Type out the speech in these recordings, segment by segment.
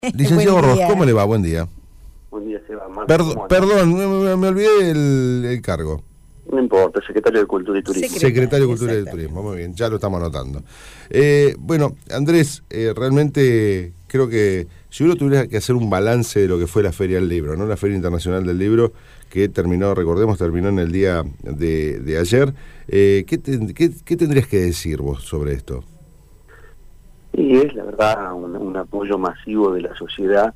Licenciado Buen Ross, día. ¿cómo le va? Buen día. Buen día, Seba. Marco, ¿cómo andas? Perdón, me olvidé el cargo. No importa, secretario de Cultura y Turismo. Secretario de Cultura y Exactamente. Turismo, muy bien, ya lo estamos anotando. Bueno, Andrés, realmente creo que si uno tuviera que hacer un balance de lo que fue la Feria del Libro, ¿no? La Feria Internacional del Libro, que terminó, recordemos, terminó en el día de ayer, ¿qué tendrías que decir vos sobre esto? Y es, la verdad, un apoyo masivo de la sociedad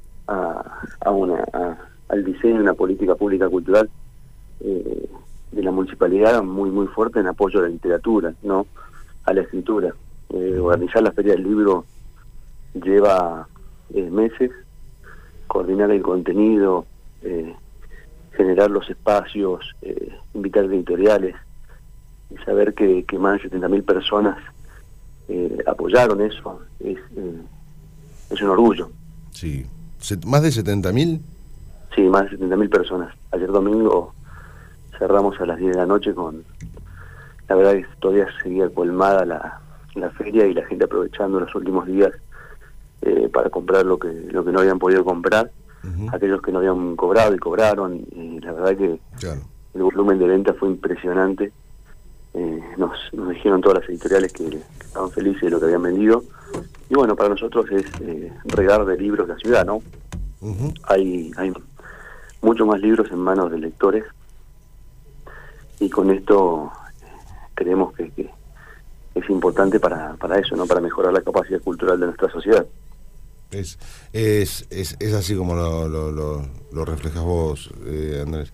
al diseño de una política pública cultural de la municipalidad muy fuerte en apoyo a la literatura, ¿no? A la escritura. Organizar la Feria del Libro lleva meses, coordinar el contenido, generar los espacios, invitar editoriales, y saber que más de 70.000 personas apoyaron eso, es un orgullo. Sí, ¿más de 70.000? Sí, más de 70.000 personas. Ayer domingo cerramos a las 10 de la noche la verdad que todavía seguía colmada la feria y la gente aprovechando los últimos días para comprar lo que no habían podido comprar. Uh-huh. Aquellos que no habían cobrado y cobraron, la verdad que Claro. el volumen de venta fue impresionante. Nos dijeron todas las editoriales que estaban felices de lo que habían vendido, y bueno, para nosotros es regar de libros la ciudad, ¿no? Uh-huh. Hay muchos más libros en manos de lectores, y con esto creemos que es importante para eso, ¿no? Para mejorar la capacidad cultural de nuestra sociedad. Es así como lo reflejas vos, Andrés.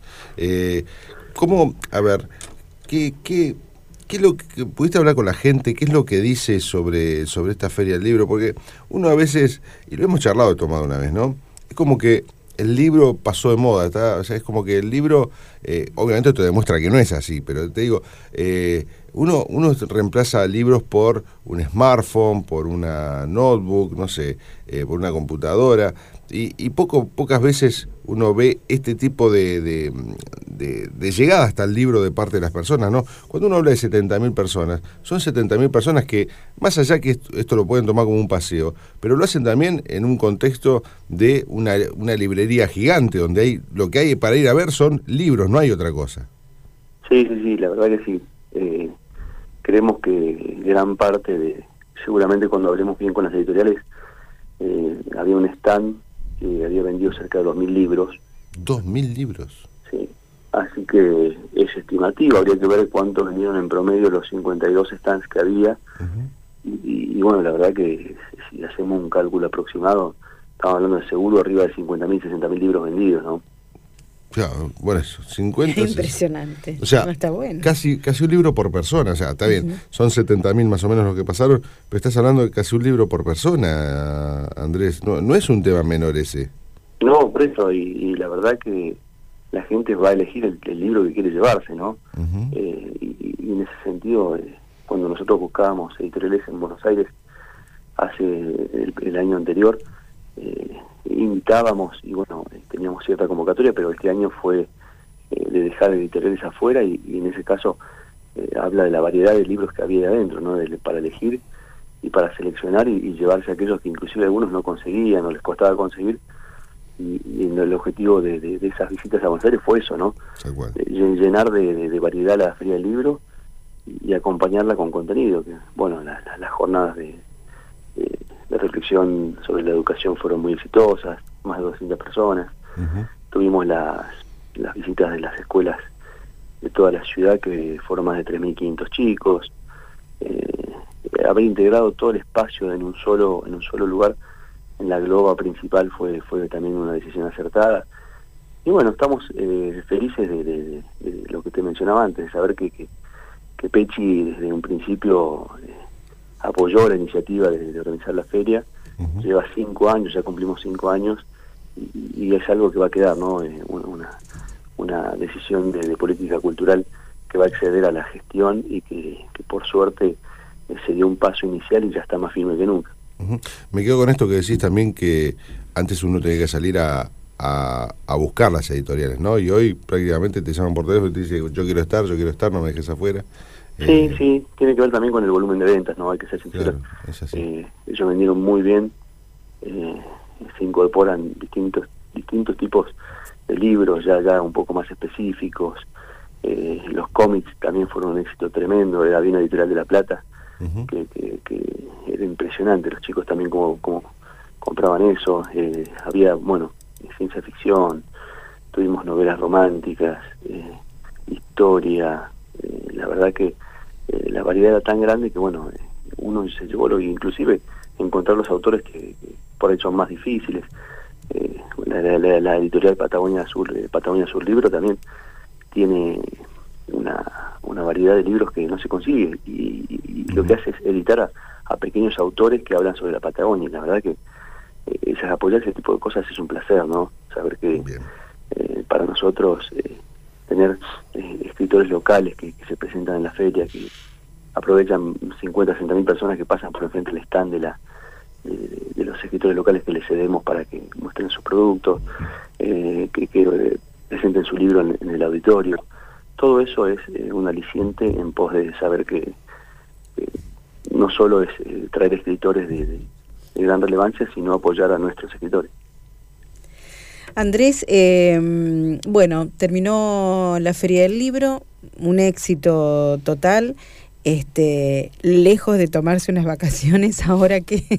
¿Cómo, a ver, qué es lo que pudiste hablar con la gente? ¿Qué es lo que dice sobre esta Feria del Libro? Porque uno a veces, y lo hemos charlado de tomado una vez, ¿no? Es como que el libro pasó de moda, o sea, es como que el libro, obviamente te demuestra que no es así, pero te digo, uno reemplaza libros por un smartphone, por una notebook, no sé, por una computadora, y pocas veces uno ve este tipo de llegada hasta el libro de parte de las personas, ¿no? Cuando uno habla de 70.000 personas, son 70.000 personas que, más allá que esto lo pueden tomar como un paseo, pero lo hacen también en un contexto de una librería gigante, donde lo que hay para ir a ver son libros, no hay otra cosa. Sí, la verdad que sí. Creemos que gran parte seguramente cuando hablemos bien con las editoriales, había un stand que había vendido cerca de 2.000 libros. 2.000 libros. Sí, así que es estimativo, habría que ver cuánto vendieron en promedio los 52 stands que había. Uh-huh. Y bueno, la verdad que si hacemos un cálculo aproximado, estamos hablando de seguro arriba de 50.000, 60.000 libros vendidos, ¿no? Claro, bueno, eso, 50... Impresionante. O sea, no está bueno. casi un libro por persona, o sea, está bien, Uh-huh. son 70.000 más o menos los que pasaron, pero estás hablando de casi un libro por persona, Andrés, no es un tema menor ese. No, por eso, y la verdad que la gente va a elegir el libro que quiere llevarse, ¿no? Uh-huh. Y en ese sentido, cuando nosotros buscábamos editoriales en Buenos Aires hace el año anterior, invitábamos y bueno, teníamos cierta convocatoria, pero este año fue de dejar editoriales afuera y en ese caso habla de la variedad de libros que había adentro, ¿no? Para elegir y para seleccionar y llevarse aquellos que inclusive algunos no conseguían o les costaba conseguir, y el objetivo de esas visitas a Buenos Aires fue eso, ¿no? Llenar de variedad la Feria del Libro y acompañarla con contenido, que bueno, las jornadas de reflexión sobre la educación fueron muy exitosas, más de 200 personas. Uh-huh. Tuvimos las visitas de las escuelas de toda la ciudad, que fueron más de 3.500 chicos. Haber integrado todo el espacio en un solo lugar en la globa principal fue también una decisión acertada. Y bueno, estamos felices de lo que te mencionaba antes, de saber que Pechi desde un principio apoyó la iniciativa de organizar la feria. Uh-huh. Lleva 5 años, ya cumplimos 5 años, y es algo que va a quedar, ¿no? Una decisión de política cultural que va a acceder a la gestión y que por suerte se dio un paso inicial y ya está más firme que nunca. Uh-huh. Me quedo con esto que decís también, que antes uno tenía que salir a buscar las editoriales, ¿no? Y hoy prácticamente te llaman por teléfono y te dicen yo quiero estar, no me dejes afuera. Sí, tiene que ver también con el volumen de ventas, ¿no? Hay que ser sincero. Claro, es así. Ellos vendieron muy bien, se incorporan distintos tipos de libros ya un poco más específicos. Los cómics también fueron un éxito tremendo. Había una editorial de La Plata que era impresionante. Los chicos también como compraban eso. Había, bueno, ciencia ficción, tuvimos novelas románticas, historia. La verdad que la variedad era tan grande que, bueno, uno se llevó inclusive encontrar los autores que por ahí son más difíciles. La editorial Patagonia Sur Libro también tiene una variedad de libros que no se consigue, y lo que hace es editar a pequeños autores que hablan sobre la Patagonia. La verdad que apoyar ese tipo de cosas es un placer, ¿no? Saber que para nosotros tener escritores locales que se presentan en la feria, que aprovechan 50, 60 mil personas que pasan por enfrente del stand de los escritores locales que les cedemos para que muestren sus productos, que presenten su libro en el auditorio. Todo eso es un aliciente en pos de saber que no solo es traer escritores de gran relevancia, sino apoyar a nuestros escritores. Andrés, bueno, terminó la Feria del Libro, un éxito total. Lejos de tomarse unas vacaciones, ahora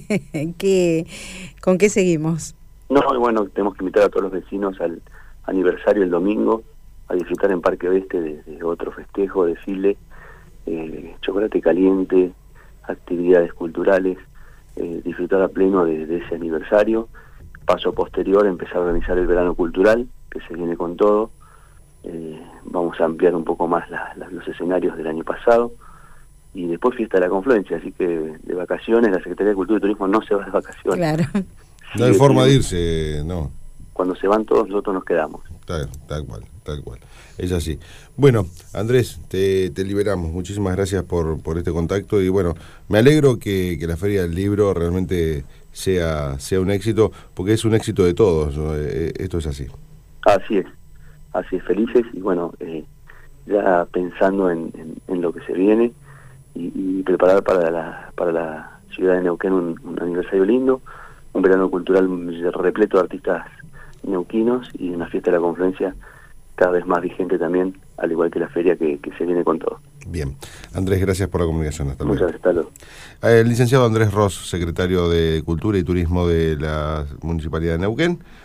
¿con qué seguimos? No, bueno, tenemos que invitar a todos los vecinos al aniversario el domingo, a disfrutar en Parque Oeste de otro festejo, desfile, chocolate caliente, actividades culturales, disfrutar a pleno de ese aniversario. Paso posterior, empezar a organizar el verano cultural, que se viene con todo. Vamos a ampliar un poco más los escenarios del año pasado. Y después fiesta de la Confluencia, así que de vacaciones, la Secretaría de Cultura y Turismo no se va de vacaciones. Claro. No hay forma de irse, no. Cuando se van todos, nosotros nos quedamos. Tal cual. Es así. Bueno, Andrés, te liberamos. Muchísimas gracias por este contacto, y bueno, me alegro que la Feria del Libro realmente sea un éxito, porque es un éxito de todos, ¿no? Esto es así. Así es, felices, y bueno, ya pensando en lo que se viene, y preparar para la ciudad de Neuquén un aniversario lindo, un verano cultural repleto de artistas neuquinos, y una fiesta de la Confluencia cada vez más vigente también, al igual que la feria que se viene con todo. Bien. Andrés, gracias por la comunicación. Hasta luego. Muchas gracias, hasta luego. El licenciado Andrés Ros, secretario de Cultura y Turismo de la Municipalidad de Neuquén.